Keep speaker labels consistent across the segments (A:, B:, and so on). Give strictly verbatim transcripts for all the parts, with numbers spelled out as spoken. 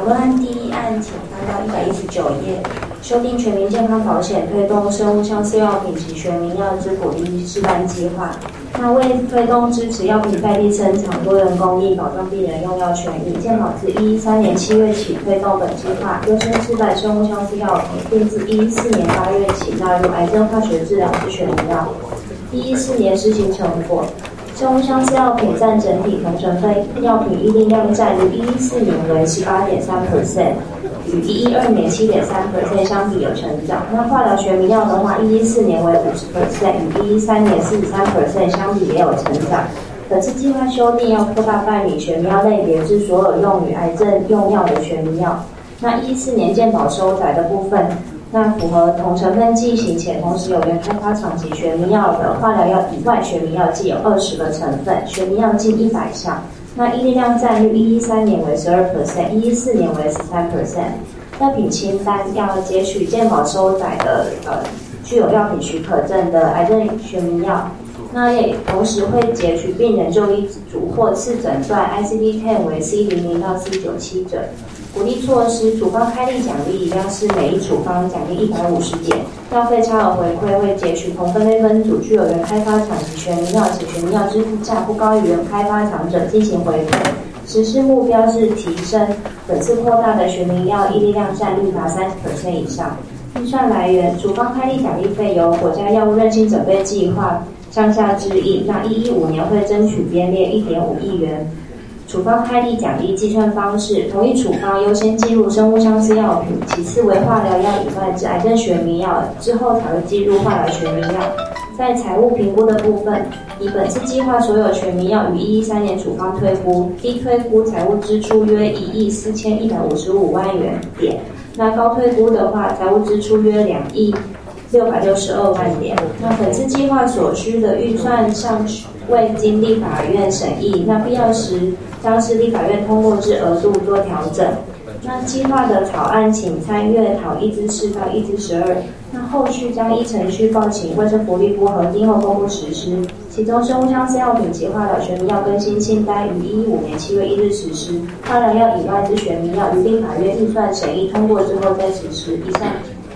A: 论案第一案，请翻到一百一十九页。修订全民健康保险，推动生物相似药品及全民药之鼓励示范计划。那为推动支持药品在地生产、多元供应，保障病人用药权益，健保自一一三年七月起推动本计划，优先示范生物相似药品，并自一一四年八月起纳入癌症化学治疗之全民药。一一四年施行成果。生物相似药品占整体同成分药品依定量占率一一四年为 百分之十八点三， 与一一二年 百分之七点三 相比有成长。那化疗全民药的话，一一四年为 百分之五十， 与一一三年 百分之四十三 相比也有成长。本次计划修订要扩大办理全民药类别至所有用于癌症用药的全民药。那一四年健保收载的部分，那符合同成分剂型且同时有原开发厂及全民药的化疗药以外，全民药剂有二十个成分，全民药近一百项。那依定量占率一一三年为 百分之十二， 一一四年为 百分之十三。药品清单要截取健保收载的呃具有药品许可证的癌症全民药，那也同时会截取病人就医嘱或次诊断 I C D 十 为 C 零零到 C 九七 者。鼓励措施，处方开立奖励一样是每一处方奖励一百五十点，药费差额回馈会截取同分类分组具有原开发厂及全民药及全民药支付价不高于原开发厂者进行回馈。实施目标是提升本次扩大的全民药依定量占率达 百分之三十 以上。预算来源，处方开立奖励费由国家药物韧性准备计划向下支应，那一一五年会争取编列 一点五亿元。处方开立奖励计算方式，同一处方优先计入生物相似药品，其次为化疗药以外之癌症全民药，之后才会计入化疗全民药。在财务评估的部分，以本次计划所有全民药于一一三年处方推估，低推估财务支出约一亿四千一百五十五万元点，那高推估的话，财务支出约两亿六百六十二万点。那本次计划所需的预算上未经立法院审议，那必要时将是立法院通过之额度做调整。那计划的草案请参阅讨一之四到一之十二。那后续将依程序报请卫生福利部核定后公布实施。其中生物相似药品及化疗全民药更新清单于一一五年七月一日实施，化疗药以外之全民药于立法院预算审议通过之后再实施。以上。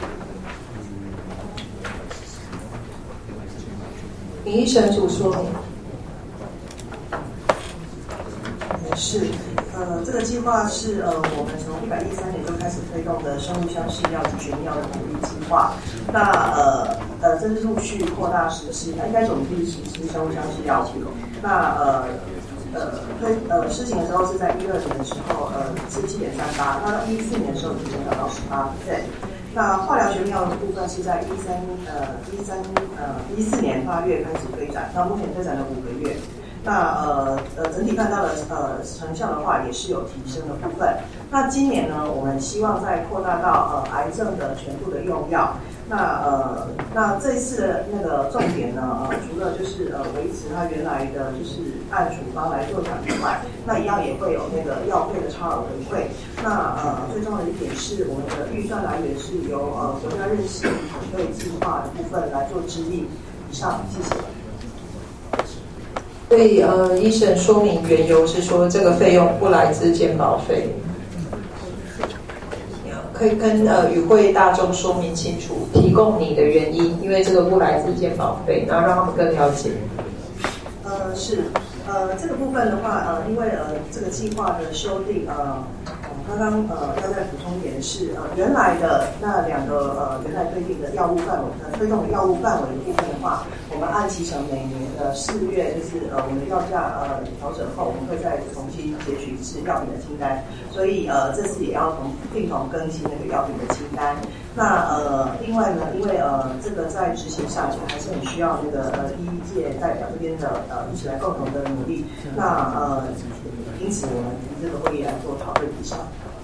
B: 林医生主说明。
C: 是，呃，这个计划是呃我们从一百一十三年就开始推动的生物相似药及全民药的鼓励计划。那呃呃，这是陆续扩大实施，应该总计实施生物相似药品。那呃呃推呃施行的时候是在一二年的时候，呃是七点三八，那一四年的时候已经达到十八 percent。那化疗全民药的部分是在一三呃一三呃一四年八月开始推展，那目前推展了五个月。那呃呃整体看到的呃成效的话，也是有提升的部分。那今年呢，我们希望再扩大到呃癌症的全部的用药。那呃那这一次的那个重点呢，呃除了就是呃维持它原来的就是按处方来做奖励外，那一样也会有那个药费的差额回馈。那呃最重要的一点是，我们的预算来源是由呃国家韧性准备计划的部分来做支应。以上，谢谢。
B: 所以呃，医生说明缘由是说这个费用不来自健保费，可以跟呃与会大众说明清楚，提供你的原因，因为这个不来自健保费，然后让他们更了解。
C: 呃，是，呃，这个部分的话，呃，因为呃这个计划的修订，呃。刚刚呃要再补充一点是呃原来的那两个呃原来推定的药物范围呃推动的药物范围的部分的话，我们按期程每年的四月就是呃我们的药价呃调整后，我们会再重新截取一次药品的清单，所以呃这次也要同并同更新那个药品的清单。那呃另外呢，因为呃这个在执行上就还是很需要那个呃医界代表这边的呃一起来共同的努力。那呃因此我们提这个会议来做讨论以上。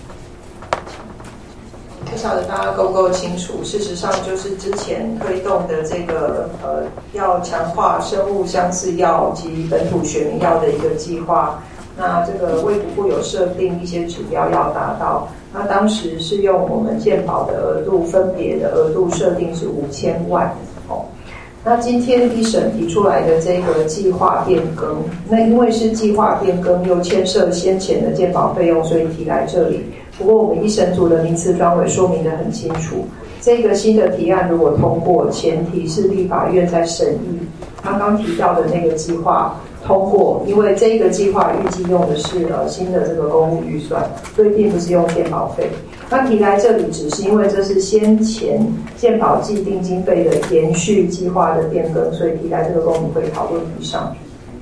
B: 不晓得大家够不够清楚？事实上，就是之前推动的这个呃，要强化生物相似药及本土全民药的一个计划。那这个卫福部有设定一些指标要达到。那当时是用我们健保的额度，分别的额度设定是五千万哦。 那今天一审提出来的这个计划变更，那因为是计划变更，又牵涉先前的健保费用，所以提来这里。不过我们一审组的名词专委说明得很清楚，这个新的提案如果通过，前提是立法院在审议刚刚提到的那个计划通过，因为这个计划预计用的是呃新的这个公务预算，所以并不是用健保费。那提来这里只是因为这是先前健保既定经费的延续计划的变更，所以提来这个公民会讨论以上。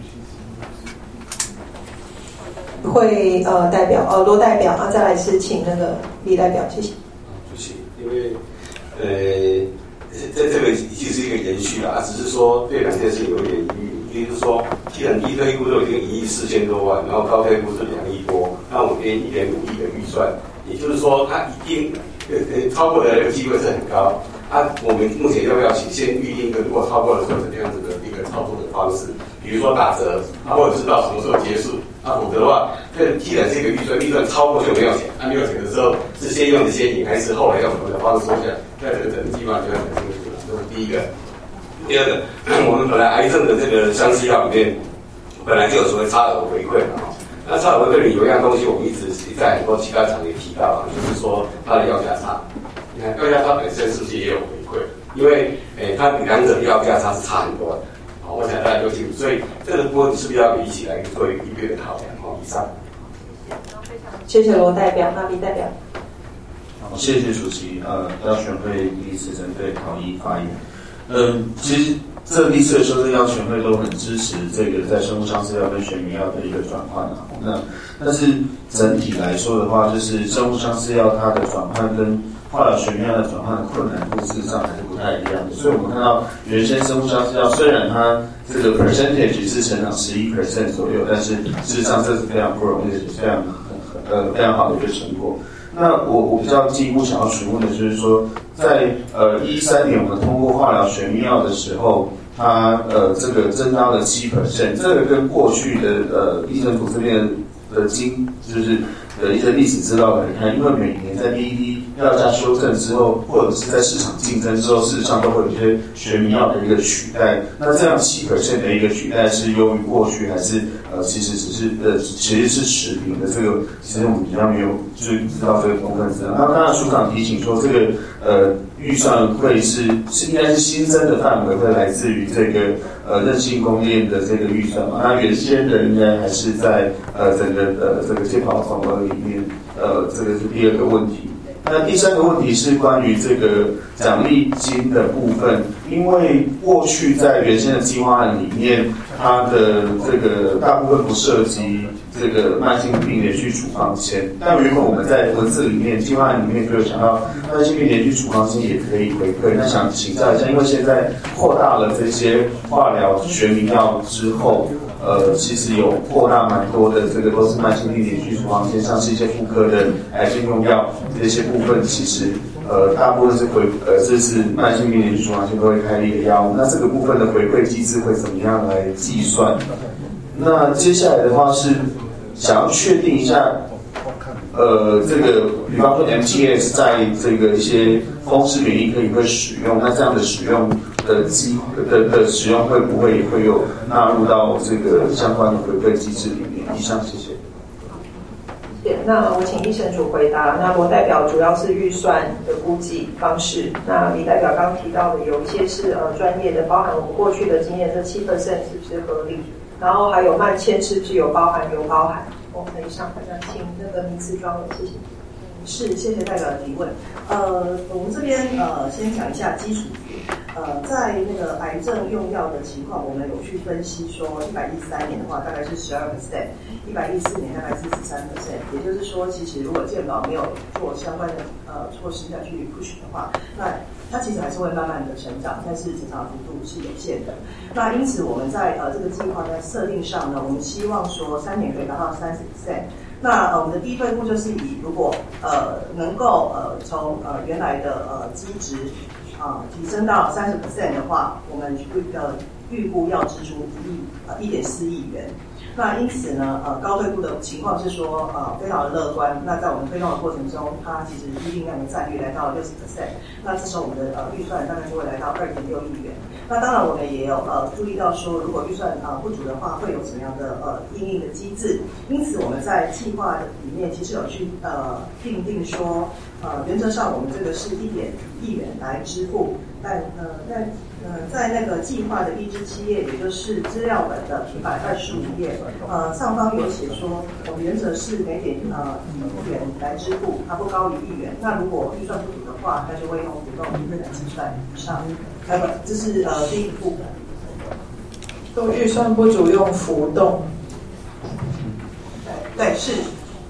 B: 会呃代表呃罗代表啊，再来是请那个李代表，谢谢。
D: 不行，因为呃这这个已经是一个延续了啊，只是说对两件事有一点疑虑。也就是说，既然低退部都已经一亿四千多万，然后高退部是两亿多，那我们编一点五亿的预算，也就是说，它一定呃呃超过的那个机会是很高。啊，我们目前要不要请先预定一个，如果超过了是怎么样子的一个操作的方式？比如说打折，啊，或者是到什么时候结束？啊，否则的话，这既然这个预算预算超过就没有钱，啊，没有钱的时候是先用的先赢，还是后来用什么的方式收下？在这个整个计划就要很清楚了。这是第一个。第二个，我们本来癌症的这个相似药里面，本来就有所谓差额回馈嘛。那差额回馈里有一样东西，我们一直在很多其他场也提到啊，就是说它的药价差。你看药价差本身是不是也有回馈？因为诶，它比两者的药价差是差很多的。好，我想大家都清楚，所以这个部分是不是要一起来做一个一个的考量？好，以上。
B: 谢谢罗代表，那李代表。
E: 好，谢谢主席。呃，要全会第一次针对考医发言。嗯，其实这历次的修正药全会都很支持这个在生物相似药跟学名药的一个转换啊。那但是整体来说的话，就是生物相似药它的转换跟化疗学名药的转换的困难度事实上还是不太一样的。所以我们看到原先生物相似药虽然它这个 percentage 是成长十一 percent 左右，但是事实上这是非常不容易的，非常呃非常好的一个成果。那我我比较进一步想要询问的就是说，在呃一三年我们通过化疗学名药的时候，它呃这个增加了七 percent， 这个跟过去的呃医政府这边的经就是的一些历史资料来看，因为每年在第一批药价修正之后，或者是在市场竞争之后，事实上都会有一些学名药的一个取代。那这样七 percent 的一个取代是优于过去，还是呃其实只是呃其实是持平的？这个其实我们比较没有就知道这个部分资料。那当然署长提醒说，这个呃预算会是是应该是新增的范围会来自于这个呃韧性供应链的这个预算嘛？那原先的应该还是在呃整个呃这个健保总额里面，呃这个是第二个问题。那第三个问题是关于这个奖励金的部分，因为过去在原先的计划案里面，它的这个大部分不涉及这个慢性病连续处方签，但原本我们在文字里面计划案里面就有讲到慢性病连续处方签也可以回馈。那想请教一下，因为现在扩大了这些化疗学名药之后，呃，其实有扩大蛮多的，这个都是慢性病连续处方签，像是一些妇科的癌症用药这些部分，其实呃大部分是回呃这是慢性病连续处方签都会开立的药物。那这个部分的回馈机制会怎么样来计算？那接下来的话是想要确定一下，呃，这个比方说 M T S 在这个一些风湿免疫可以会使用，那这样的使用的机的的使用会不会也会有纳入到这个相关的回馈机制里面？以上，谢谢。
B: 那我请医生组回答。那罗代表主要是预算的估计方式。那李代表刚提到的有一些是呃专业的，包含我们过去的经验，这七 percent 是不是合理？然后还有慢签是不是有包含有包含？我们以上，那请那个名词专委，谢谢。
C: 是，谢谢代表的提问。呃，我们这边呃先讲一下基础。呃，在那个癌症用药的情况，我们有去分析说，一百一十三年的话大概是十二 percent， 一百一十四年大概是十三 percent。也就是说，其实如果健保没有做相关的呃措施下去 push 的话，那它其实还是会慢慢的成长，但是成长幅度是有限的。那因此我们在呃这个计划在设定上呢，我们希望说三年可以达到三十 percent。那呃我们的低退步就是以如果呃能够呃从呃原来的呃基值啊、呃、提升到三十 percent 的话，我们预呃预估要支出一亿呃一点四亿元。 那因此呢，呃，高退库的情况是说，呃，非常的乐观。那在我们推动的过程中，它其实预定量的占率来到六十 percent， 那这时候我们的呃预算大概就会来到二点六亿元。那当然我们也有呃注意到说，如果预算呃不足的话，会有什么样的呃因应的机制。因此我们在计划里面其实有去呃定定说，呃原则上我们这个是一点亿元来支付，但呃在呃在那个计划的一至七页，也就是资料本的一百二十五页，呃上方有写说，我们原则是每点呃一元来支付，它不高于一元。那如果预算不足的话，那就会用浮动比率来计算以上。呃不，这是呃第一部分。
B: 用预算不足用浮动。
C: 对对是。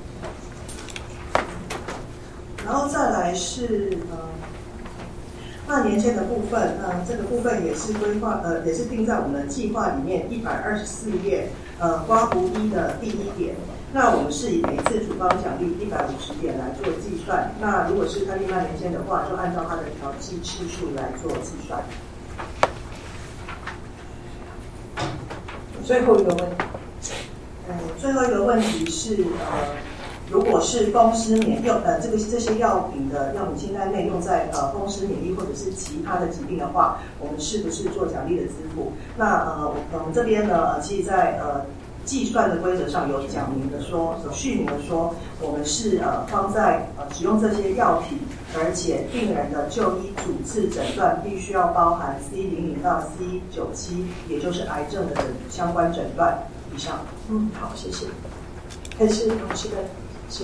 C: 然后再来是呃。那年限的部分，呃，这个部分也是规划，呃，也是定在我们的计划里面一百二十四页，呃，刮胡一的第一点。那我们是以每次处方奖励一百五十点来做计算。那如果是开立慢年限的话，就按照它的调剂次数来做计算。
B: 最后一个问题，
C: 呃，最后一个问题是，呃。如果是风湿免用呃这个这些药品的药品清单内用在呃风湿免疫或者是其他的疾病的话，我们是不是做奖励的支付？那呃我们这边呢，呃，其实在呃计算的规则上有讲明的说，有续明的说，我们是呃放在呃使用这些药品，而且病人的就医主治诊断必须要包含 C 零零到 C 九七，也就是癌症的相关诊断以上。
B: 嗯，好，谢谢。还是老师的。先，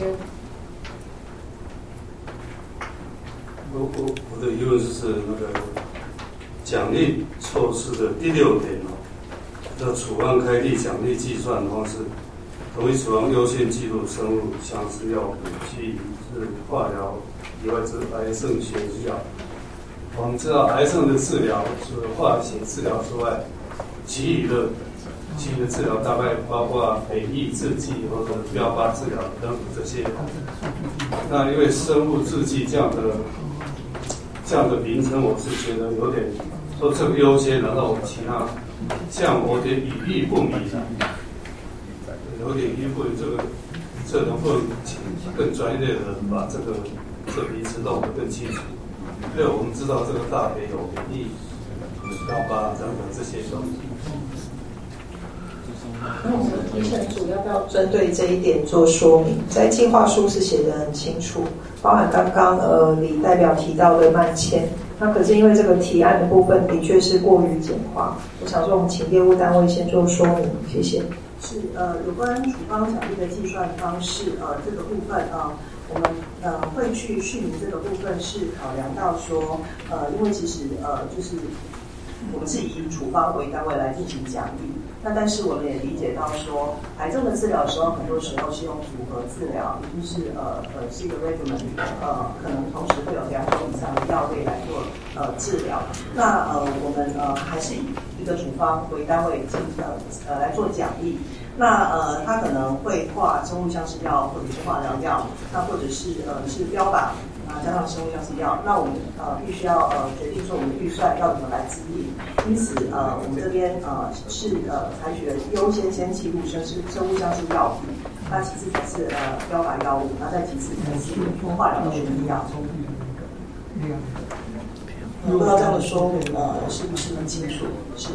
F: 我我我的疑问就是那个奖励措施的第六点哦，叫处方开立奖励计算方式，同一处方优先记录生物相似药品，其余是化疗以外是癌症学药。我们知道癌症的治疗除了化学治疗之外，其余的。其余的治疗大概包括培益制剂或者标靶治疗等等这些。那因为生物制剂这样的这样的名称，我是觉得有点说这个优先，然后其他这样我有点语义不明，有点语义不明。这个这能不能请更专业的把这个这个名词弄得更清楚？因为我们知道这个大培有培益、标靶等等这些东西。
B: 那我们医生组要不要针对这一点做说明？在计划书是写得很清楚，包含刚刚呃李代表提到的慢签。那可是因为这个提案的部分的确是过于简化，我想说我们请业务单位先做说明，谢谢。
C: 是呃有关处方奖励的计算方式，呃这个部分啊、呃，我们呃会去续明这个部分是考量到说呃因为其实呃就是我们是以处方为单位来进行奖励。那但是我们也理解到说，癌症的治疗的时候，很多时候是用组合治疗，也就是呃呃是一个 regimen， 呃可能同时会有两种以上的药类来做呃治疗。那呃我们呃还是以一个处方为单位进呃呃来做奖励。那呃它可能会画生物相似药或者是化疗药，那或者是呃是标靶。啊，加上生物相似药，那我们呃必须要呃决定说我们的预算要怎么来支应，因此呃我们这边呃是呃采取了优先先记录生是生物相似药品，那其次才是呃标靶药物，然后再其次才是化疗的学名药。不知道这样的说明呃是不是很清楚？是。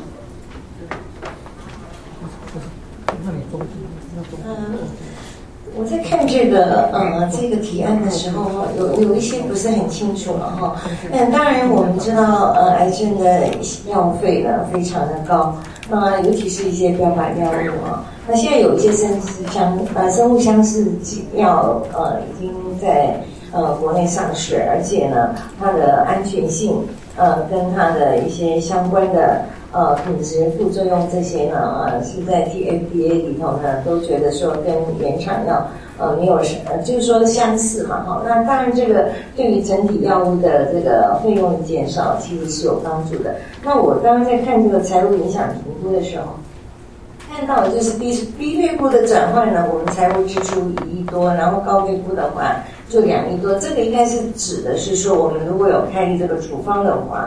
G: 嗯。我在看这个呃这个提案的时候，有有一些不是很清楚了哈。嗯，当然我们知道呃癌症的药费呢非常的高，那尤其是一些标靶药物啊。那现在有一些生物相呃生物相似药呃已经在呃国内上市，而且呢它的安全性呃跟它的一些相关的。呃，品质、副作用这些呢，呃，是在 T F D A 里头呢，都觉得说跟原厂药呃没有什么，就是说相似嘛，哈。那当然，这个对于整体药物的这个费用的减少，其实是有帮助的。那我刚刚在看这个财务影响评估的时候，看到的就是低低退库的转换呢，我们财务支出一亿多，然后高退库的话就两亿多。这个应该是指的是说，我们如果有开立这个处方的话。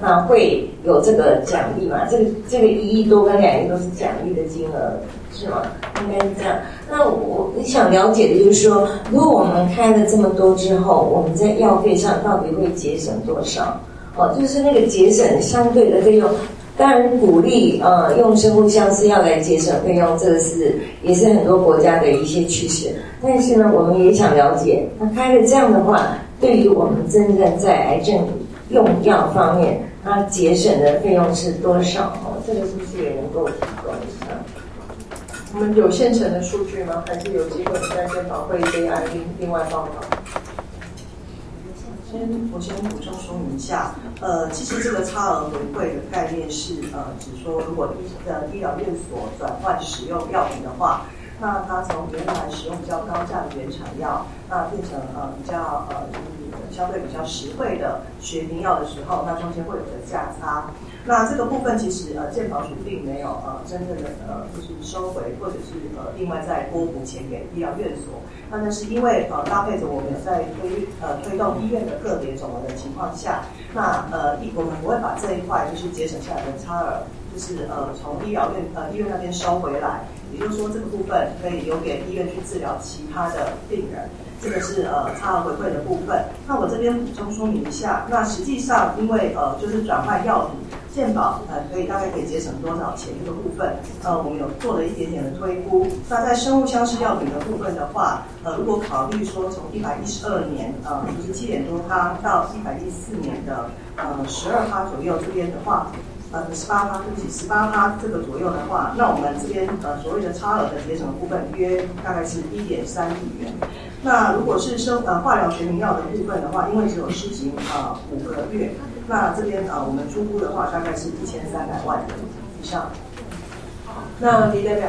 G: 那会有这个奖励嘛？这个这个一亿多跟两亿都是奖励的金额，是吗？应该是这样。那我我想了解的就是说，如果我们开了这么多之后，我们在药费上到底会节省多少？哦，就是那个节省相对的费用。当然鼓励呃用生物相似药来节省费用，这个是也是很多国家的一些趋势。但是呢，我们也想了解，那开了这样的话，对于我们真正在癌症用药方面，它节省的费用是多少？哦，这个是不是也能够提供一下？
B: 我们有现成的数据吗？还是有机会在健保会对案例另外报告？
C: 先我先补充说明一下，呃，其实这个差额回馈的概念是，呃，指说如果医呃医疗院所转换使用药品的话，那它从原来使用比较高价的原产药，那变成呃比较呃相对比较实惠的学名药的时候，那中间会有个价差。那这个部分其实呃健保署并没有呃真正的呃就是收回或者是呃另外再拨补钱给医疗院所。那但是因为呃搭配着我们在推呃推动医院的个别总额的情况下，那呃一我们不会把这一块就是节省下来的差额，就是呃从医疗院呃医院那边收回来，也就是说这个部分可以留给医院去治疗其他的病人。这个是呃差额回馈的部分。那我这边补充说明一下，那实际上因为呃就是转换药品，健保呃可以大概可以节省多少钱这个部分，呃我们有做了一点点的推估。那在生物相似药品的部分的话，呃如果考虑说从一百一十二年呃就是七点多它到一百一十四年的呃十二趴左右这边的话。呃，十八趴，对不起，十八趴这个左右的话，那我们这边呃所谓的差额的节省的部分约大概是一点三亿元。那如果是生呃化疗学名药的部分的话，因为只有施行呃五个月，那这边呃我们初估的话大概是一千三百万元以上。
B: 那李代表，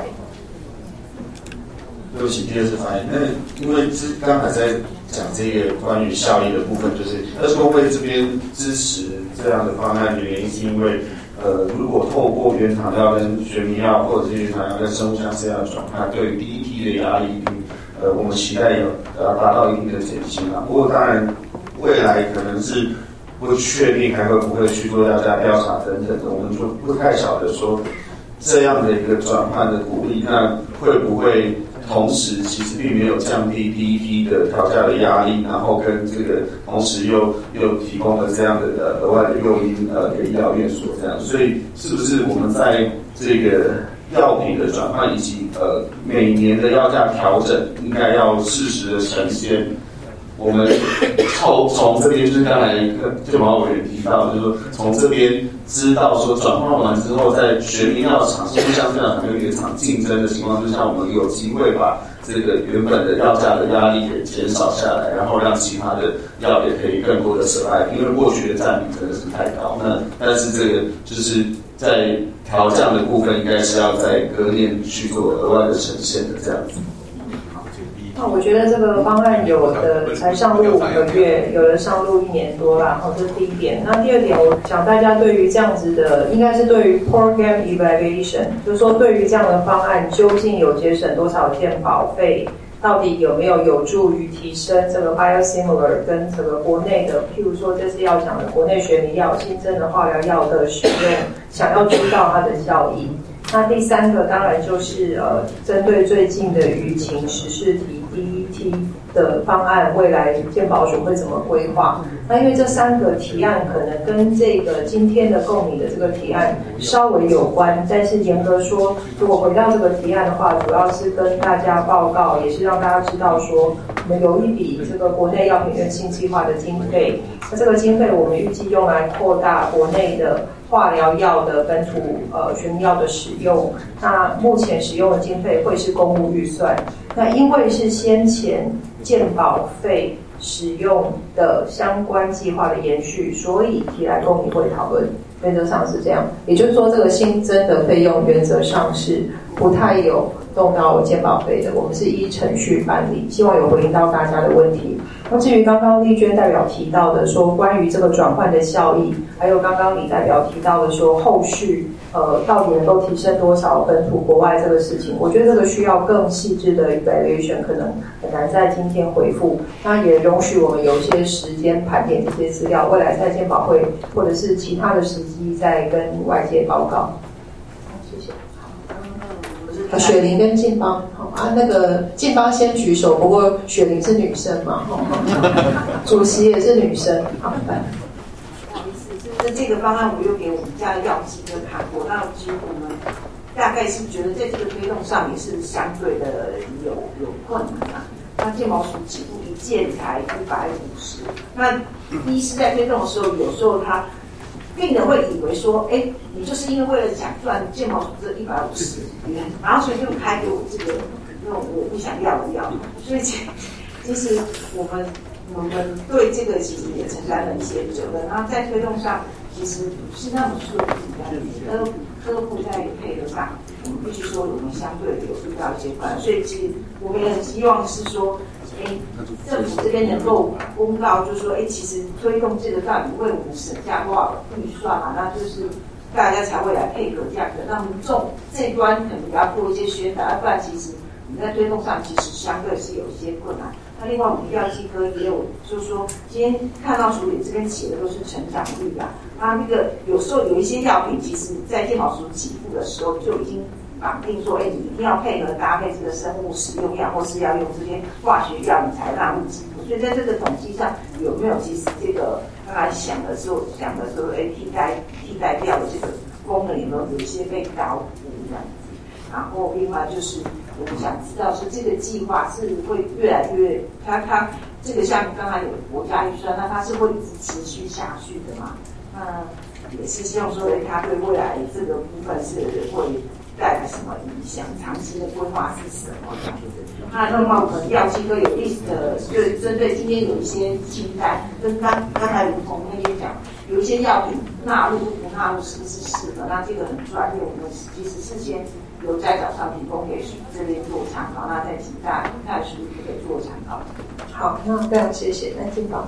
E: 对不起，第二次发言。那因为之刚才在讲这个关于效益的部分，就是二十公会这边支持这样的方案的原因，是因为。呃，如果透过原厂药跟学名药，或者是原厂药跟生物相似药的转换，对于第一批的压力，呃，我们期待有呃达到一定的减轻啊。不过当然，未来可能是不确定还会不会去做药价调查等等的，我们就不太晓得说这样的一个转换的鼓励，那会不会同时其实并没有降低第一批的调价的压力，然后跟这个同时又又提供了这样的呃额外的诱因呃给医疗院所这样，所以是不是我们在这个药品的转换以及呃每年的药价调整，应该要适时的呈现？我们从从这边就是刚才就毛委员提到，就是说从这边知道说转换完之后，在学名药厂是不是像这样有一场竞争的情况之下，我们有机会把这个原本的药价的压力给减少下来，然后让其他的药也可以更多的舍爱，因为过去的占比真的是太高。那但是这个就是在调降的部分，应该是要在隔年去做额外的呈现的这样子。
B: 那我觉得这个方案有的才上路五个月，有的上路一年多啦，好，这是第一点。那第二点，我想大家对于这样子的，应该是对于 program evaluation， 就是说对于这样的方案究竟有节省多少健保费，到底有没有有助于提升这个 biosimilar 跟这个国内的，譬如说这次要讲的国内学名药、新增的化疗药的使用，想要知道它的效益。那第三个当然就是呃，针对最近的舆情时事题第一梯的方案，未来健保署会怎么规划？那因为这三个提案可能跟这个今天的共拟的这个提案稍微有关，但是严格说，如果回到这个提案的话，主要是跟大家报告，也是让大家知道说，我们有一笔这个国内药品院新计划的经费，那这个经费我们预计用来扩大国内的化疗药的本土呃学名药的使用，那目前使用的经费会是公务预算。那因为是先前健保费使用的相关计划的延续，所以提来公民会讨论。原则上是这样，也就是说，这个新增的费用原则上是不太有动到健保费的，我们是依程序办理，希望有回应到大家的问题。那至于刚刚丽娟代表提到的说关于这个转换的效益，还有刚刚李代表提到的说后续呃到底能够提升多少本土国外这个事情，我觉得这个需要更细致的 evaluation， 可能很难在今天回复。那也容许我们有一些时间盘点这些资料，未来在健保会或者是其他的时机再跟外界报告。谢谢。啊、雪玲跟劲邦，好啊，那个劲邦先举手，不过雪玲是女生嘛，主席也是女生，好，来。
H: 不好意思，就是这个方案我又给我们家的药剂科看过，那其实我们大概是觉得在这个推动上也是相对的有有困难啊。那健保署起步一件才一百五十，那医师在推动的时候，有时候他病人会以为说，哎，你就是因为为了想赚健保署这一百五十元，然后所以就开给我这个那种我不想要的药，所以其其实我们我们对这个其实也承担了一些责任。然后在推动上，其实不是那么顺利，科科普在配合上，我们必须说我们相对有遇到一些困难，所以其实我们也很希望是说。哎，政府这边能够公告，就是说，哎，其实推动这个到底为我们省下多少预算嘛？那就是大家才会来配合这样的。那民众这一端可能也要做一些宣导，要不然其实你在推动上其实相对是有一些困难。那另外我们药剂科也有，就是说今天看到署理这边写的都是成长率啊，那那个有时候有一些药品，其实在健保署起步的时候就已经。绑定说，哎，你一定要配合搭配这个生物使用药，或是要用这些化学药，你才纳入给付。所以在这个统计上，有没有其实这个刚才想的时候想的时候，哎，替代替代掉的这个功能有没有有一些被高估这样子？然后另外就是我们想知道说，这个计划是会越来越，它它这个项目刚才有国家预算，那它是会一直持续下去的嘛？那也是希望说，哎，它对未来这个部分是会。带来什么影响？长期的规划是什么？这样子。那另外我们药剂科有意思的，就针对今天有一些清单，跟刚刚才如同那边讲，有一些药品纳入不纳入是不是适合？那这个很专业，我们其实事先有在早上提供给署这边做参考，那再请大看署可以做参考。
B: 好，那非常谢谢。那进宝。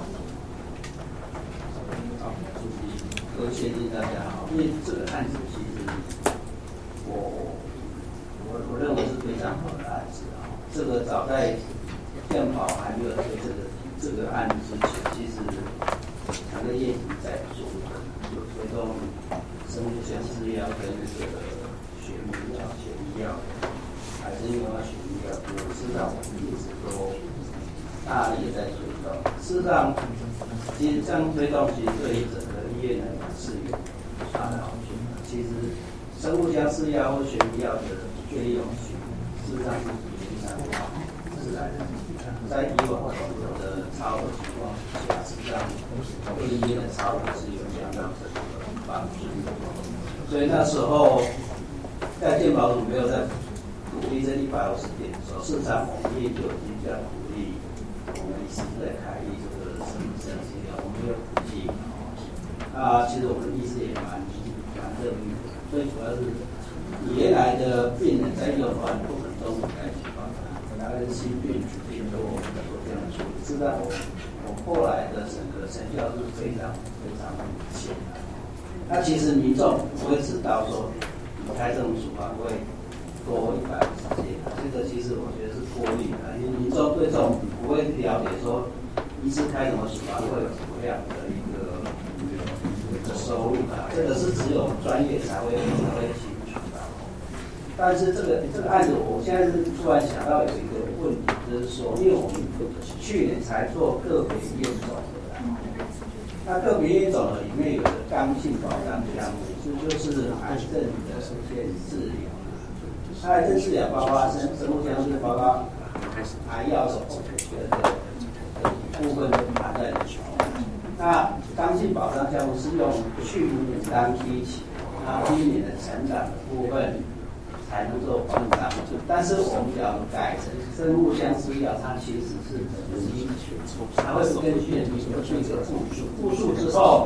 I: 好，主席，各位先生大家好，因为这个案子其实。我我我认为是非常好的案子啊！这个早在健保还没有推这个这个案子之前，其实长庚业已经在做，有推动生物相似药跟这个血明药、血医药、癌症用药、血医药，事实上我们一直都大力在推动。事实上，其实这样推动，其实对于整个医院来讲是有它的好处。其实。生物相似药或血医药的费用，事实上是非常自然的。在以往的超额情况下，实际上对医院的超额是有相当程度的帮助。所以那时候在健保署没有在鼓励这一百五十点的时候，事实上我们也就已经在鼓励我们一直在开立这个生物相似药，我们有鼓励。啊，其实我们医师也蛮蛮乐意的。最主要是原来的病人在用完过程中来去帮他，大概是心病、病多，我们做这样处理。是在我我后来的整个成效是非常非常明显的。那其实民众不会知道说，你开这种处方会多一百五十件，这个其实我觉得是过滤的，因为民众对这种不会了解说，一次开什么处方会有什么样的一个。收入啊，这个是只有专业才会才会清楚的。但是这个这个案子，我现在是突然想到有一个问题，就是说，因为我们去年才做个别医院总和，那个别医院总和里面有个刚性保障项目，这就是癌症的首先治疗。癌症治疗包括生生物相似，包括癌药手术的部分都含在里头。那刚性保障项目是用去年当基期，那今年的成长的部分才能做保障。但是我们要改成生物相似药，它其实是等于它会根据你的这个复数，复数之后，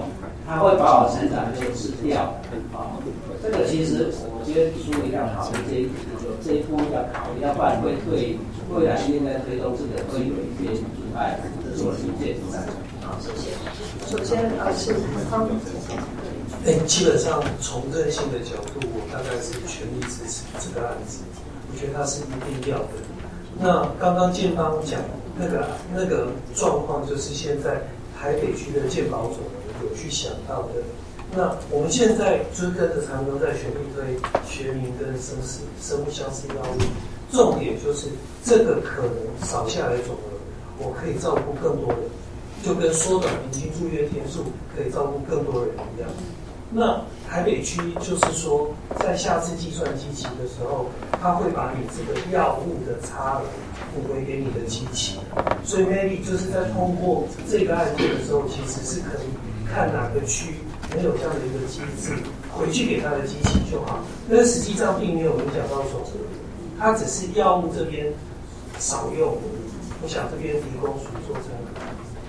I: 它会把我成长就吃掉啊。这个其实我觉得书里要考虑这一有这一部分要考虑，要不然会对未来应该推动这个会有一些阻碍。这是我的意见。
H: 好，谢谢。首先啊是康。
J: 哎，基本上从任性的角度，我大概是全力支持这个案子。我觉得它是一定要的。那刚刚建邦讲那个那个状况，就是现在台北区的健保所有去想到的。那我们现在就是跟着长庚在全力推学名跟生死生物相似药物，重点就是这个可能少下来总额，我可以照顾更多人，就跟缩短平均住院天数可以照顾更多人一样。那台北区就是说，在下次计算基期的时候，他会把你这个药物的差额补回给你的基期，所以 maybe 就是在通过这个案件的时候，其实是可以看哪个区没有这样的一个机制，回去给他的基期就好。但是实际上并没有影响到总额，它只是药物这边少用，我想这边提供属做参考。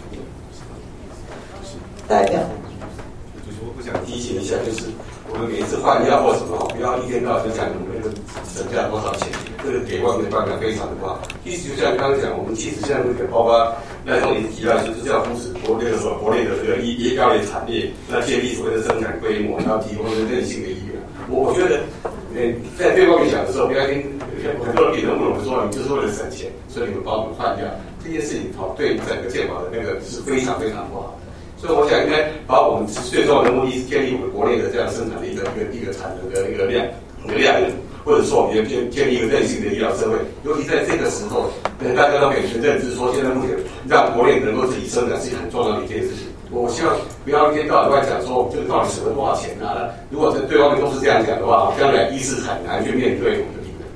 H: 代表。
D: 我想提醒一下，就是我们每一次换药或什么，不要一天到晚就讲我们这个省下多少钱，这个给外面的观感非常的不好。其实就像刚刚讲，我们其实现在这个包括赖总也提到，就是要扶持国内的所国内的这个医医药类产业，那建立所谓的生产规模，然后提供一个韧性的医疗。我我觉得，呃，在对外面讲的时候，不要听很多病人问我们说，你就是为了省钱，所以你们把我们换掉，这件事情哦，对整个健保的那个是非常非常不好。所以我想应该把我们最重要的目的是建立我们国内的这样生产的一个一个一个产能的一个量一个量能，或者说我们要建建立一个韧性的医疗社会。尤其在这个时候，大家都可以全认知说，现在目前让国内能够自己生产是很重要的一件事情。我希望不要一天到晚在讲说这个到底省了多少钱啊？如果对外面都是这样讲的话，将来医是很难去面对我们的病人。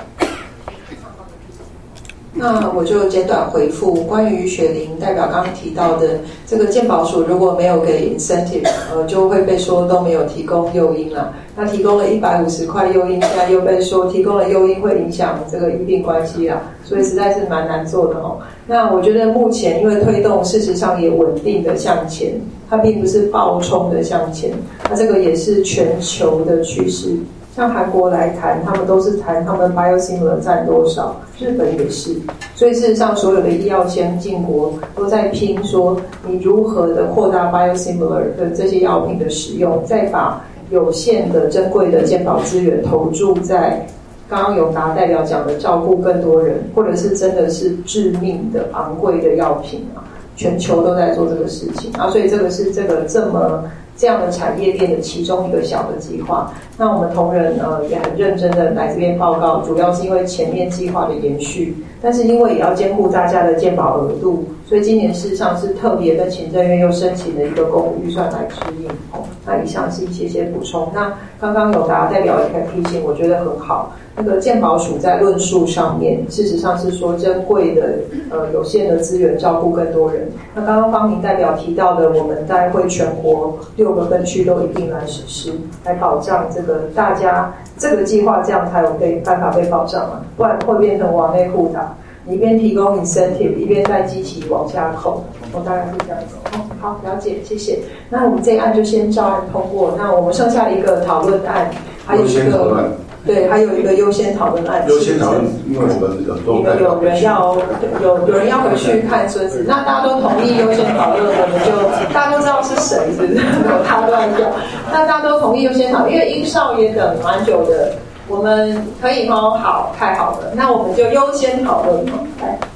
B: 那我就简短回复关于雪玲代表刚刚提到的这个健保署如果没有给 incentive， 呃，就会被说都没有提供诱因啦。那提供了一百五十块诱因，现在又被说提供了诱因会影响这个医病关系啦，所以实在是蛮难做的哦。那我觉得目前因为推动事实上也稳定的向前，它并不是暴冲的向前，那这个也是全球的趋势。像韩国来谈，他们都是谈他们 biosimilar 占多少，日本也是。所以事实上，所有的医药先进国都在拼说，你如何的扩大 biosimilar 的这些药品的使用，再把有限的珍贵的健保资源投注在刚刚永达代表讲的照顾更多人，或者是真的是致命的昂贵的药品啊，全球都在做这个事情啊，所以这个是这个这么。这样的产业链的其中一个小的计划，那我们同仁呃也很认真的来这边报告，主要是因为前面计划的延续，但是因为也要兼顾大家的健保额度，所以今年事实上是特别的行政院又申请了一个公务预算来支应。哦，那以上是一些些补充。那刚刚有达代表也可以提醒，我觉得很好。那个健保署在论述上面，事实上是说珍贵的呃有限的资源照顾更多人。那刚刚方明代表提到的，我们大概会全国六个分区都一并来实施，来保障这个大家这个计划，这样才有被办法被保障啊，不然会变成往内互打。你一边提供 incentive， 一边在机器往下扣，我大概是这样子。哦，好，了解，谢谢。那我们这一案就先照案通过。那我们剩下一个讨论案，还有一个。对，还有一个优先讨论案。
E: 优先讨论，因为我们很多。
B: 你们有人要有有人要回去看孙子，那大家都同意优先讨论，我们就大家都知道是谁，是不是？他乱叫。那大家都同意优先讨论，因为英少也等蛮久的，我们可以吗？好，太好了，那我们就优先讨论嘛，来。